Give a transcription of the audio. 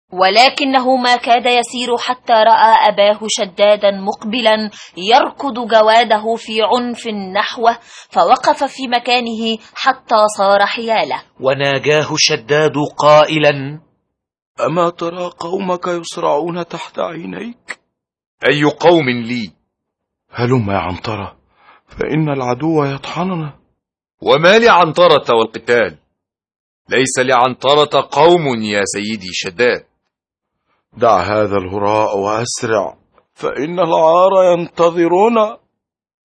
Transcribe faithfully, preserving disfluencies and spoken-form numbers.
ولكنه ما كاد يسير حتى رأى أباه شدادا مقبلا يركض جواده في عنف نحوه، فوقف في مكانه حتى صار حياله. وناجاه شداد قائلا: أما ترى قومك يصرعون تحت عينيك؟ أي قوم لي؟ هلم يا عنترة، فإن العدو يطحننا. وما لعنترة والقتال؟ ليس لعنترة قوم يا سيدي شداد. دع هذا الهراء وأسرع، فإن العار ينتظرنا.